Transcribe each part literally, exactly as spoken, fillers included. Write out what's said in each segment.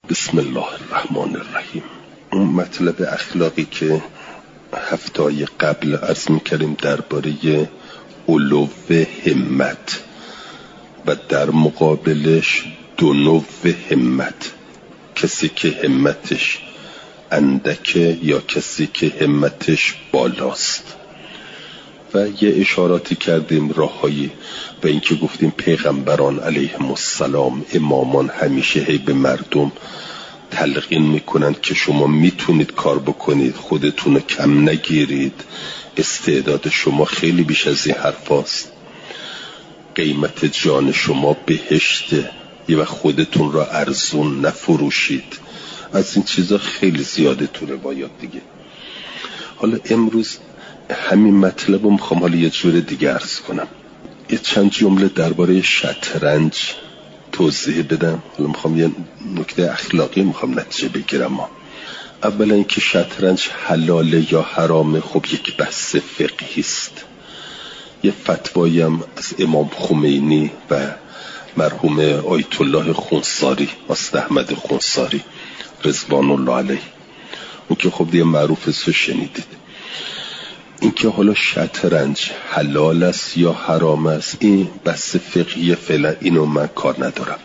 بسم الله الرحمن الرحیم. اون مطلب اخلاقی که هفته‌های قبل عرض می‌کردیم درباره علو همت و در مقابلش دنو همت، کسی که همتش اندکه یا کسی که همتش بالاست، و یه اشاراتی کردیم راههایی و اینکه گفتیم پیغمبران علیهم السلام، امامان همیشه هی به مردم تلقین میکنند که شما میتونید کار بکنید، خودتون کم نگیرید، استعداد شما خیلی بیش از این حرف هست، قیمت جان شما بهشته و خودتون را ارزون نفروشید. از این چیزا خیلی زیاده تو روایات دیگه. حالا امروز همین مطلب رو میخوام حالا یه جور دیگه عرض کنم. یه چند جمله درباره شطرنج توضیح بدم. حالا میخوام یه نکته اخلاقی میخوام نتیجه بگیرم. اولا اینکه شطرنج حلاله یا حرامه، خب یک بحث فقهی است. یه فتوایی هم از امام خمینی و مرحوم آیت الله خونساری، استاد احمد خونساری رضوان الله علیه، اون که خب دیگه معروف است و شنیدید. اینکه حالا شطرنج حلال است یا حرام است، این بحث فقهی، فعلا اینو من کار ندارم.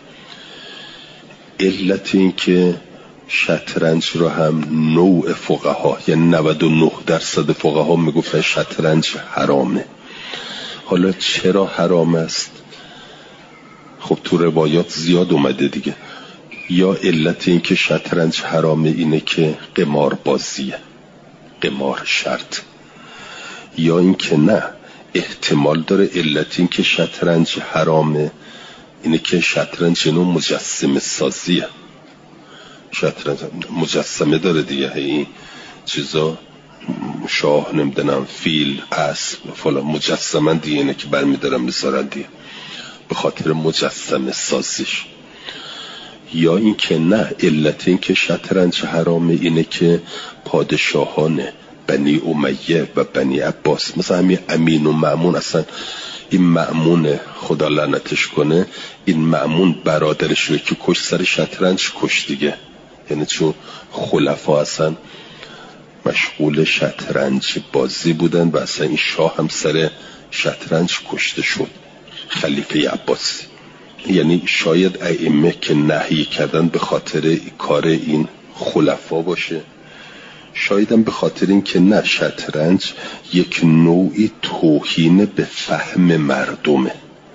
علت این که شطرنج رو هم نوع فقها، یعنی نود و نه درصد فقها میگفتن شطرنج حرامه. حالا چرا حرام است؟ خب تو روایات زیاد اومده دیگه. یا علت این که شطرنج حرامه اینه که قمار بازیه، قمار شرط. یا این که نه، احتمال داره علت این که شطرنج حرامه اینه که شطرنج نوع مجسمه سازیه. شطرنج مجسمه داره دیگه، این چیزا شاه نمیدونم فیل اسب فلان مجسمه دیگه، اینه که برمیدارن میذارن دیگه به خاطر مجسمه سازیش. یا این که نه، علت این که شطرنج حرامه اینه که پادشاهان بنی امیه و بنی عباس، مثلا همین امین و مأمون، اصلا این مأمون خدا لعنتش کنه، این مأمون برادرش رو که کش سر شطرنج کش دیگه. یعنی چون خلفا اصلا مشغول شطرنج بازی بودن و اصلا این شاه هم سر شطرنج کشته شد، خلیفه عباسی. یعنی شاید ائمه که نهی کردن به خاطر کار این خلفا باشه، شایدم به خاطر این که نه، شطرنج یک نوعی توهین به فهم مردمه.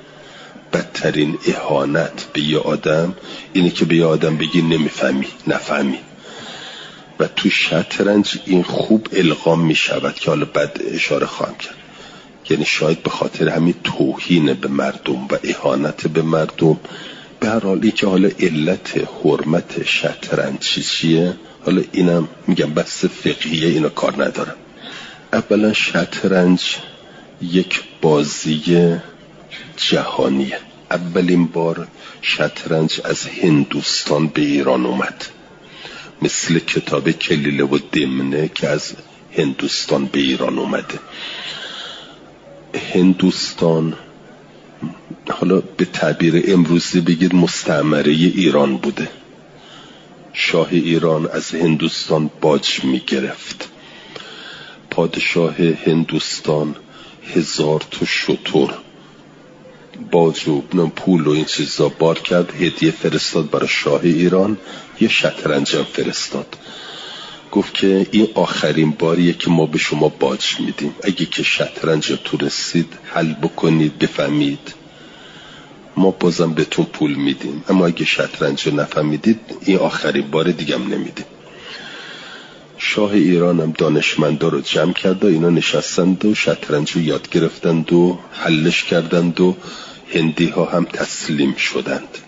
بدترین اهانت به یه آدم اینه که به یه آدم بگی نمیفهمی، نفهمی. و تو شطرنج این خوب القا می شود که حالا بعد اشاره خواهم کرد. یعنی شاید به خاطر همین توهین به مردم و اهانت به مردم. به هر حالی که حالا علت حرمت شطرنج چیه، حالا اینم میگم بحث فقهیه، اینا کار ندارم. اولا شطرنج یک بازی جهانیه. اولین بار شطرنج از هندوستان به ایران اومد، مثل کتاب کلیله و دمنه که از هندوستان به ایران اومده. هندوستان حالا به تعبیر امروزی بگید مستعمره ایران بوده. شاه ایران از هندوستان باج می گرفت. پادشاه هندوستان هزار تا شتر باج و پول و این چیزا بار کرد، هدیه فرستاد برای شاه ایران، یه شطرنج فرستاد. گفت که این آخرین باریه که ما به شما باج میدیم، اگه که شطرنج تو رسید حل بکنید بفهمید ما بازم بهتون پول میدیم، اما اگه شطرنج نفهمیدید این آخرین بار دیگه هم نمیدیم. شاه ایران هم دانشمندا رو جمع کرد و اینا نشستند و شطرنج رو یاد گرفتند و حلش کردند و هندی ها هم تسلیم شدند.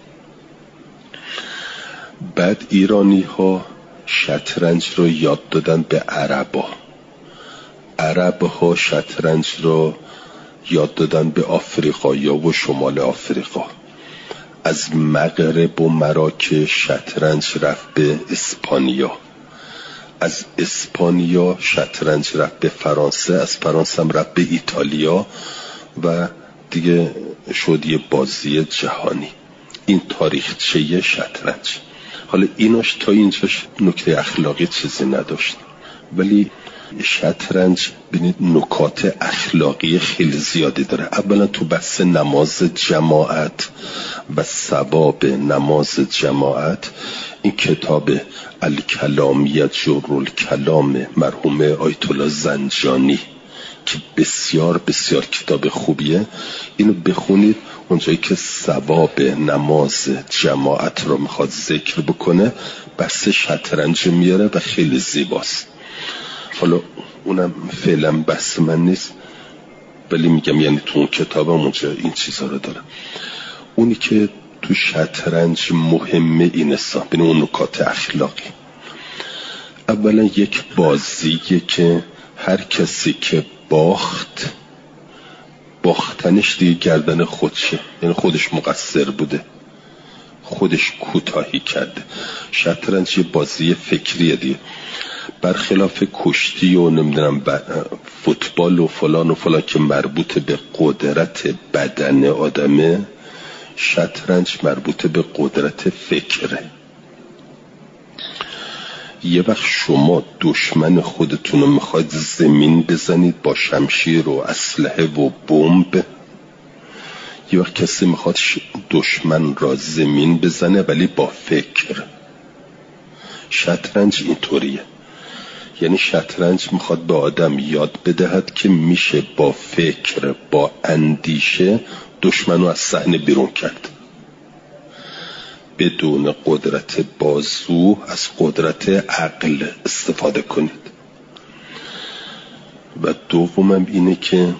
بعد ایرانی ها شطرنج رو یاد دادن به عربا، عرب ها شطرنج رو یاد دادن به آفریقایا و شمال آفریقا. از مغرب و مراکش شطرنج رفت به اسپانیا، از اسپانیا شطرنج رفت به فرانسه، از فرانسه هم رفت به ایتالیا و دیگه شد یه بازی جهانی. این تاریخچه شطرنج. حالا ایناش تا اینجاش نکته اخلاقی چیزی نداشت، ولی شطرنج ببینید نکات اخلاقی خیلی زیادی داره. اولا تو بحث نماز جماعت و ثواب نماز جماعت، این کتاب الکلامیت جرل کلام مرحوم آیت الله زنجانی که بسیار بسیار کتاب خوبیه، اینو بخونید. اونجایی که ثواب نماز جماعت رو میخواد ذکر بکنه بحث شطرنج میاره و خیلی زیباست. حالا اونم فعلا بحث من نیست، ولی میگم یعنی تو اون کتابم اونجا این چیزها رو دارم. اونی که تو شطرنج مهمه این است، ببین اون نکات اخلاقی. اولا یک بازیه که هر کسی که باخت، باختنش دیگه گردن خودشه، یعنی خودش مقصر بوده، خودش کوتاهی کرده. شطرنج یه بازی فکریه دیگه، برخلاف کشتی و نمیدونم فوتبال و فلان و فلان که مربوط به قدرت بدن آدمه، شطرنج مربوط به قدرت فکره. یه وقت شما دشمن خودتون رو میخواید زمین بزنید با شمشیر و اسلحه و بمب، یه وقت کسی میخواد دشمن را زمین بزنه ولی با فکر. شطرنج اینطوریه، یعنی شطرنج میخواد به آدم یاد بدهد که میشه با فکر، با اندیشه دشمن رو از صحنه بیرون کرد، بدون قدرت بازو از قدرت عقل استفاده کنید. و دومم اینه که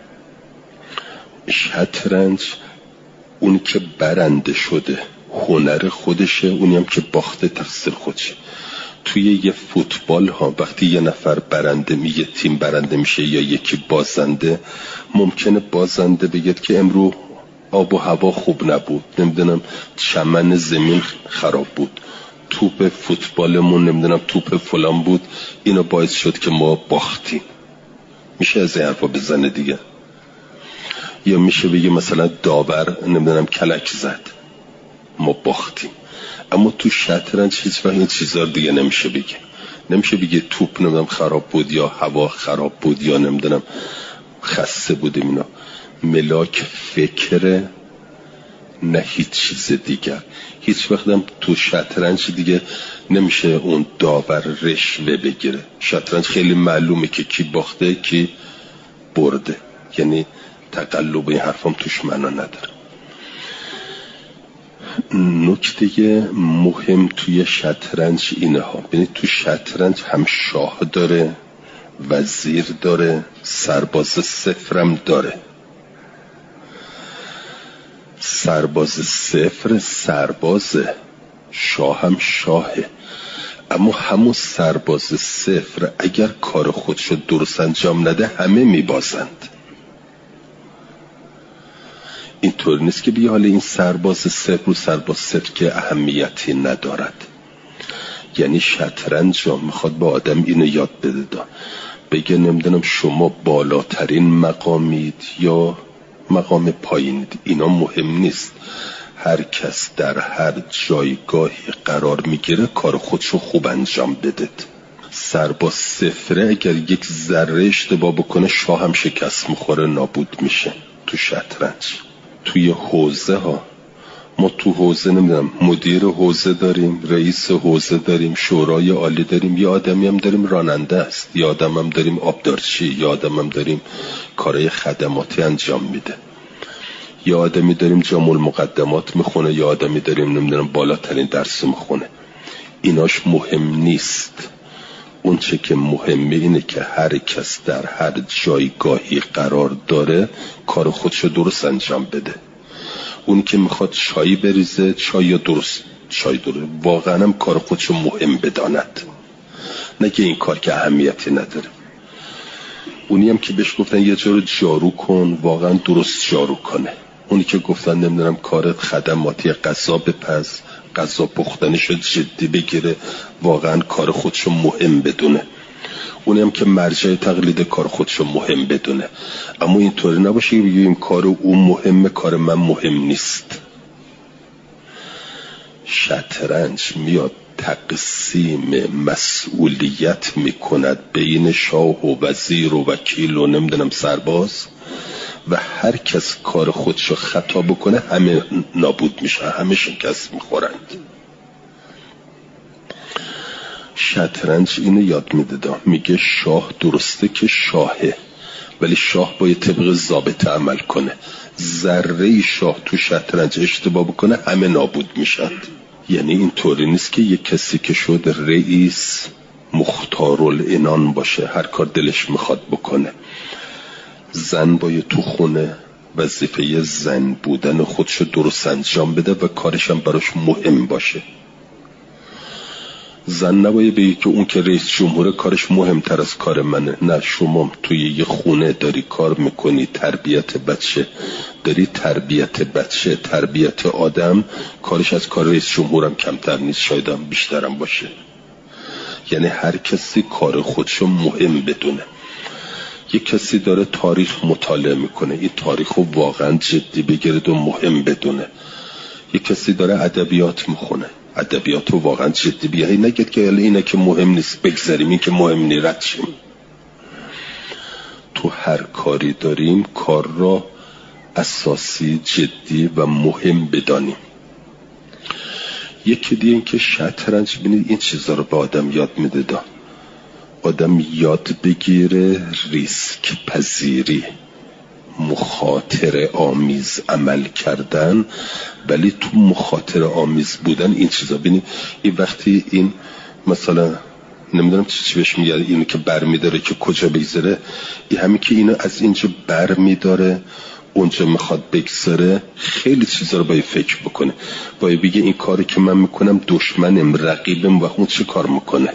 شطرنج اونی که برنده شده هنر خودشه، اونی هم که باخته تقصیر خودشه. توی یه فوتبال ها وقتی یه نفر برنده می یه تیم برنده میشه یا یکی بازنده، ممکنه بازنده بگید که امرو آب و هوا خوب نبود، نمیدونم چمن زمین خراب بود، توپ فوتبالمون نمیدونم توپ فلان بود، اینو باعث شد که ما باختیم. میشه از این حرفا بزنه دیگه. یا میشه بگه مثلا داور نمیدونم کلک زد ما باختیم. اما تو شطرنج هیچ وقت این چیزا دیگه نمیشه بگه. نمیشه بگه توپ نمیدونم خراب بود یا هوا خراب بود یا نمیدونم خسته بودیم. اینا ملاک فکره، نه هیچ چیز دیگر. هیچ وقت هم تو شطرنج دیگه نمیشه اون داور رشوه بگیره. شطرنج خیلی معلومه که کی باخته کی برده، یعنی تقلب این حرفام توش معنا نداره. نکته مهم توی شطرنج اینه ها، ببینید تو شطرنج هم شاه داره، وزیر داره، سرباز صفرم داره. سرباز صفر سربازه، شاه هم شاهه، اما همون سرباز صفر اگر کار خودشو درست انجام نده همه میبازند. اینطور نیست که بیا حالا این سرباز صفر و سرباز صفر که اهمیتی ندارد. یعنی شطرنج رو میخواد با آدم اینو یاد بده، بگه نمیدونم شما بالاترین مقامید یا مقام پایینید، اینا مهم نیست. هر کس در هر جایگاهی قرار میگیره کار خودشو خوب انجام بدید. سرباز صفره اگر یک ذره اشتباه بکنه شاه هم شکست میخوره، نابود میشه. تو شطرنج توی حوزه ها ما تو حوزه نمیدونم مدیر حوزه داریم، رئیس حوزه داریم، شورای عالی داریم، یا آدمی هم داریم راننده است، یا آدم هم داریم آبدارچی، یا آدم هم داریم کارهای خدماتی انجام میده، یا آدمی داریم جامع المقدمات میخونه، یا آدمی داریم نمیدونم بالاترین درس میخونه. ایناش مهم نیست. اون چه که مهمه اینه که هر کس در هر جایگاهی قرار داره کار خودشو درست انجام بده. اون که میخواد چای بریزه چای درست چای درست واقعا هم کار خودشو مهم بداند، نه که این کار که اهمیتی نداره. اونی هم که بهش گفتن یه جا رو جارو کن واقعا درست جارو کنه. اونی که گفتن نمیدونم کارت خدماتی غذا بپز، غذا پختنش رو جدی بگیره، واقعا کار خودشو مهم بدونه. اونی هم که مرجع تقلید کار خودشو مهم بدونه. اما اینطوری نباشه که بگیم کار اون مهمه کار من مهم نیست. شطرنج میاد تقسیم مسئولیت میکند بین شاه و وزیر و وکیل و نمیدونم سرباز و هر کس کار خودشو خطا بکنه همه نابود میشن، همه شکست میخورند. شطرنج اینو یاد میده، میگه شاه درسته که شاهه ولی شاه باید طبق ضابطه عمل کنه. ذره شاه تو شطرنج اشتباه بکنه همه نابود میشن. یعنی این طوری نیست که یک کسی که شد رئیس مختارالعنان باشه، هر کار دلش میخواد بکنه. زن باید تو خونه وظیفه زن بودن خودشو درست انجام بده و کارش هم براش مهم باشه. زن نباید بگه که اون که رئیس جمهور کارش مهمتر از کار منه. نه، شما توی یه خونه داری کار میکنی، تربیت بچه داری، تربیت بچه تربیت آدم کارش از کار رئیس جمهورم کمتر نیست، شاید هم بیشترم باشه. یعنی هر کسی کار خودشو مهم بدونه. یک کسی داره تاریخ مطالعه میکنه، این تاریخ رو واقعا جدی بگیرد و مهم بدونه. یک کسی داره ادبیات میخونه، ادبیات رو واقعا جدی بیایی، نگید که اینه که مهم نیست بگذاریم، این که مهم نی رد شیم. تو هر کاری داریم کار را اساسی، جدی و مهم بدانیم. یکی دیگه این که شطرنج بینید این چیزا رو به آدم یاد میده. دا آدم یاد بگیره ریسک پذیری، مخاطره آمیز عمل کردن، ولی تو مخاطره آمیز بودن این چیزا بینید. این وقتی این مثلا نمیدونم چی چی بهش میگه، اینو که بر میداره که کجا بگذاره، این همین که اینو از اینجا بر میداره اونجا میخواد بگذاره، خیلی چیزا رو باید فکر بکنه. باید بگه این کاری که من میکنم دشمنم، رقیبم، و اون چه کار میکنه.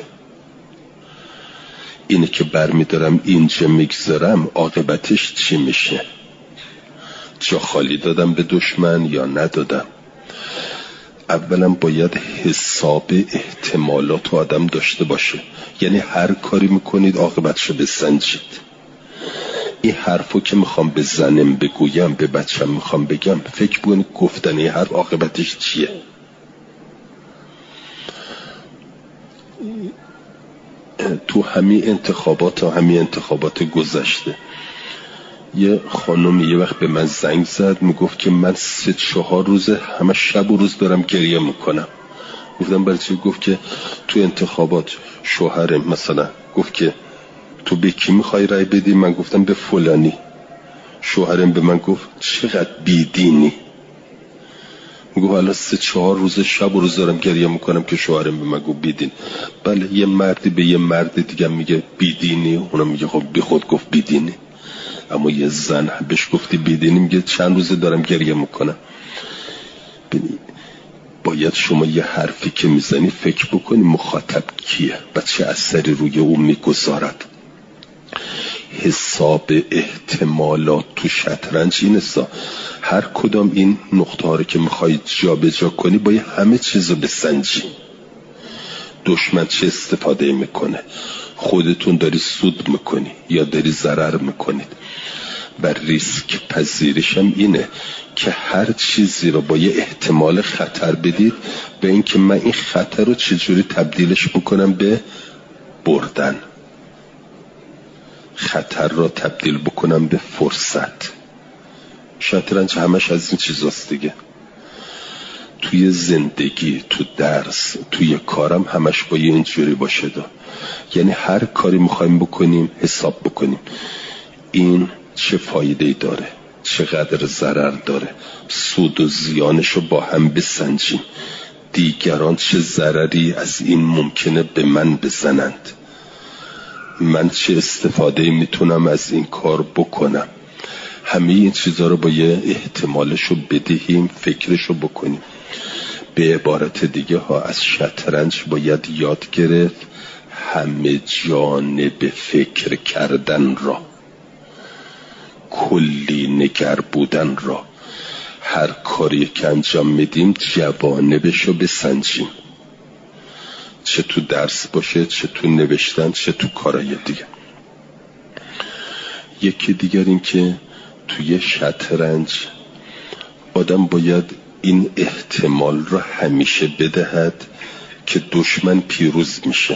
اینه که بر میدارم اینجا میگذارم عاقبتش چی میشه؟ جا خالی دادم به دشمن یا ندادم؟ اولا باید حساب احتمالات آدم داشته باشه. یعنی هر کاری میکنید عاقبتشو بسنجید. این حرفو که میخوام به زنم بگویم، به بچم میخوام بگم، فکر بکنید گفتن این حرف عاقبتش چیه. تو همین انتخابات و همین انتخابات گذشته یه خانم یه وقت به من زنگ زد، میگفت که من سه چهار روزه همه شب و روز دارم گریه میکنم. گفتم برای چی؟ گفت که تو انتخابات شوهرم مثلا گفت که تو به کی میخوای رای بدی؟ من گفتم به فلانی. شوهرم به من گفت چقدر بیدینی. میگه حالا سه چهار روز شب و روز دارم گریه میکنم که شوهرم به من گفت بیدین. بله، یه مردی به یه مرد دیگه میگه بیدینی، اونم میگه خب بی خود گفت بیدینی. اما یه زن بهش گفتی بیدینی، میگه چند روزه دارم گریه میکنم. باید شما یه حرفی که میزنی فکر بکنی مخاطب کیه و چه اثری روی اون میگذارد. حساب احتمالات تو شطرنج اینستا. هر کدام این نقطه ها رو که میخوای جا به جا کنی باید همه چیز رو بسنجی. دشمن چه استفاده میکنه، خودتون داری سود میکنی یا داری ضرر میکنید. و ریسک پذیریش هم اینه که هر چیزی رو با یه احتمال خطر بدید به این که من این خطر رو چجوری تبدیلش بکنم به بردن، خطر رو تبدیل بکنم به فرصت. شطرنج همش از این چیزاست دیگه. توی زندگی، تو درس، توی کارم همش با یه اینجوری باشه دا. یعنی هر کاری میخوایم بکنیم حساب بکنیم این چه فایده‌ای داره، چقدر ضرر داره، سود و زیانشو با هم بسنجیم. دیگران چه ضرری از این ممکنه به من بزنند، من چه استفاده میتونم از این کار بکنم. همه این چیزها رو با یه احتمالشو بدهیم، فکرشو بکنیم. به عبارت دیگه ها از شطرنج باید یاد گرفت همه جانب فکر کردن را، کلی نگر بودن را. هر کاری که انجام میدیم جوانبشو بسنجیم، چه تو درس باشه، چه تو نوشتن، چه تو کارهای دیگه. یکی دیگر این که توی شطرنج آدم باید این احتمال رو همیشه بدهد که دشمن پیروز میشه.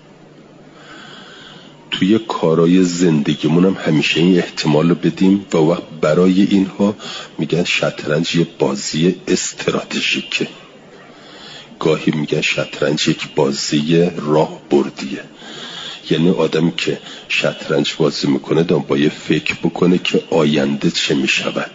توی کارای زندگیمون هم همیشه این احتمال رو بدیم و وقت برای اینها میگن شطرنج یه بازی استراتژیکه. گاهی میگن شطرنج یک بازی راه بردیه. یعنی آدمی که شطرنج بازی میکنه دام باید فکر بکنه که آینده چه میشود.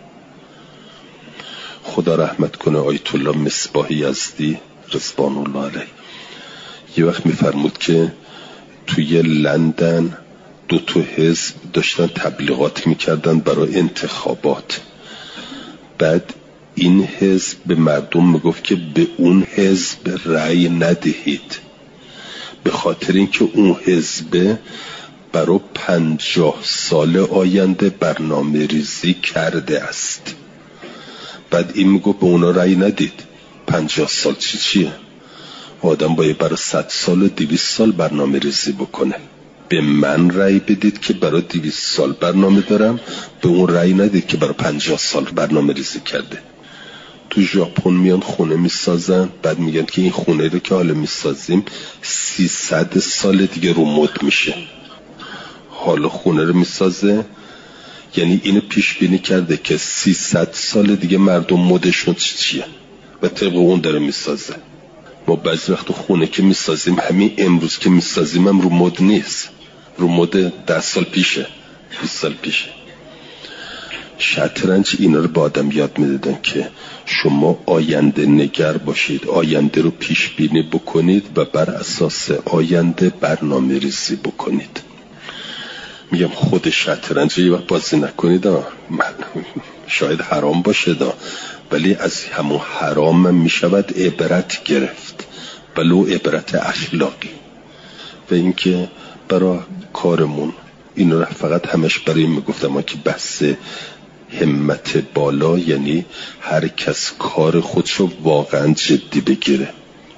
خدا رحمت کنه آیت الله مصباح یزدی رضوان الله علیه یه وقت میفرمود که توی لندن دو تا حزب داشتن تبلیغات میکردن برای انتخابات. بعد این حزب به مردم میگفت که به اون حزب رأی ندهید، به خاطر اینکه اون حزب برای پنجاه سال آینده برنامه ریزی کرده است. بعد این میگفت به اونا رأی ندید. پنجاه سال چی چیه؟ آدم باید برای صد سال و دویست سال برنامه ریزی بکنه. به من رأی بدید که برای دویست سال برنامه دارم، به اون رأی ندید که برای پنجاه سال برنامه ریزی کرده. تو ژاپن میان خونه میسازن، بعد میگن که این خونه رو که حالا میسازیم سیصد سال دیگه رو مد میشه. حالا خونه رو میسازه، یعنی اینو پیش بینی کرده که سیصد سال دیگه مردم مدشون چی چیه و طبق اون داره میسازه. ما بعضی وقت خونه که میسازیم همین امروز که میسازیم هم رو مد نیست، رو مد ده سال پیشه، بیست سال پیشه. شطرنج اینا رو با آدم یاد میدادن که شما آینده نگر باشید، آینده رو پیش بینی بکنید و بر اساس آینده برنامه ریزی بکنید. میگم خود شطرنج یه وقت بازی نکنید، شاید حرام باشه دا، ولی از همون حرام هم میشود عبرت گرفت، ولو عبرت اخلاقی. و اینکه برای کارمون این رو فقط همش برای این میگفتم ما که بحث همت بالا، یعنی هر کس کار خودشو واقعا جدی بگیره.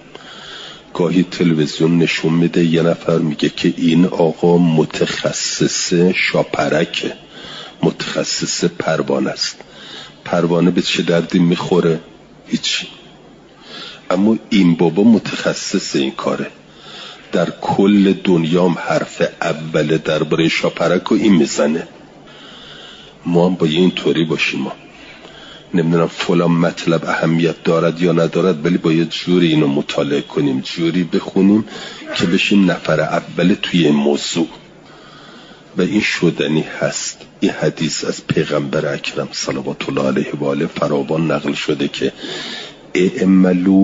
گاهی تلویزیون نشون میده یه نفر میگه که این آقا متخصص شاپرکه، متخصص پروانه است. پروانه به چه دردی میخوره؟ هیچی. اما این بابا متخصص این کاره. در کل دنیام حرف اول درباره شاپرک رو این میزنه. ما هم باید این طوری باشیم. ما نمیدونم فلان مطلب اهمیت دارد یا ندارد، ولی باید جوری اینو مطالعه کنیم، جوری بخونیم که بشیم نفر اول توی این موضوع. و این شدنی هست. این حدیث از پیغمبر اکرم صلوات الله علیه و آله فراوان نقل شده که اعملوا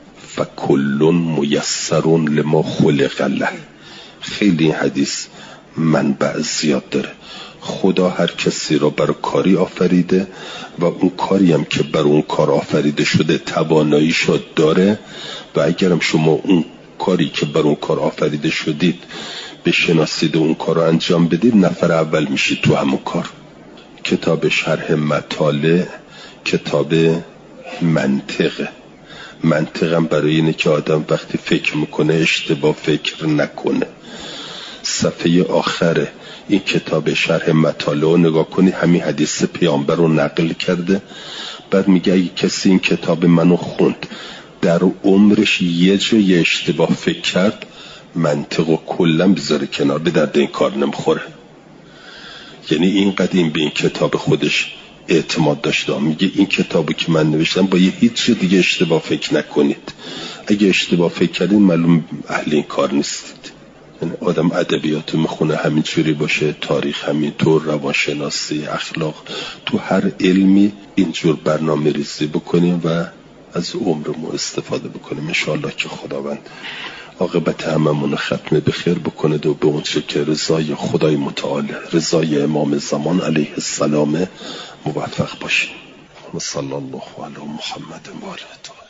فکل میسر لما خلق له. خیلی این حدیث منبع زیاد داره. خدا هر کسی را برای کاری آفریده و اون کاری هم که برای اون کار آفریده شده توانایی شد داره. و اگرم شما اون کاری که برای اون کار آفریده شدید بشناسید و اون کار رو انجام بدید، نفر اول میشید تو همون کار. کتاب شرح مطالع کتاب منطقه. منطقم برای اینه که آدم وقتی فکر میکنه اشتباه فکر نکنه. صفحه آخره این کتاب شرح مطالع رو نگاه کنی، همین حدیث پیامبر رو نقل کرده. بعد میگه اگه کسی این کتاب منو خوند در عمرش یه جای اشتباه فکر کرد، منطق و کلن بذاره کنار، به درد این کار نمیخوره. یعنی این قدیم به این کتاب خودش اعتماد داشته. میگه این کتابی که من نوشتم با یه هیچ دیگه اشتباه فکر نکنید. اگه اشتباه فکر کردین معلوم اهل این کار نیستید. یعنی آدم ادبیاتو میخونه همینجوری باشه، تاریخ همینطور، روانشناسی، اخلاق، تو هر علمی اینجور برنامه ریزی بکنیم و از عمرمون استفاده بکنیم. انشاءالله که خداوند عاقبت هممون ختم بخیر بکنه و به اون چه که رضای خدای متعال، رضای امام زمان علیه السلام موفق باشیم. صلی الله علی محمد و آله.